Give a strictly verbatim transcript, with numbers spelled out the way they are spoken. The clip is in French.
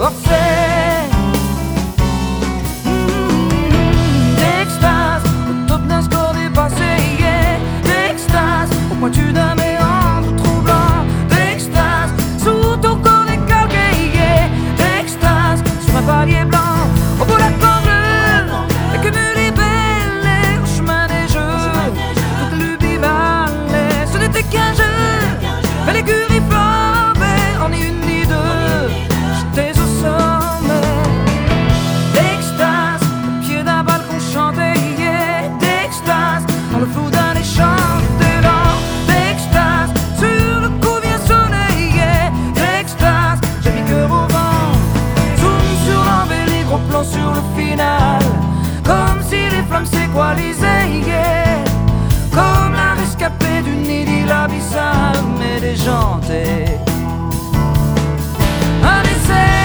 Orsay. Mmh, d'extase, au top d'un score dépassé, yeah. D'extase, au pointu d'un méandre troublant. D'extase, sous ton corps décalqué, yeah. D'extase, sur un palier blanc, au bout de la corde bleue, et que me libellait au chemin des jeux. Toute lubie valait, ce n'était qu'un jeu, mais l'écurie flambait en ni une ni deux. J'étais au sommet. D'extase, au pied d'un balcon chanté, yeah. D'extase, dans le flou d'un échange d'élan. D'extase, sur le coup bien sonné, yeah. D'extase, j'ai mis cœur au vent. Zoom sur l'embellie, gros plan sur le final, comme si les flammes s'équalisaient, yeah. Comme la rescapée d'une idylle abyssale, mais déjantée. Un essai.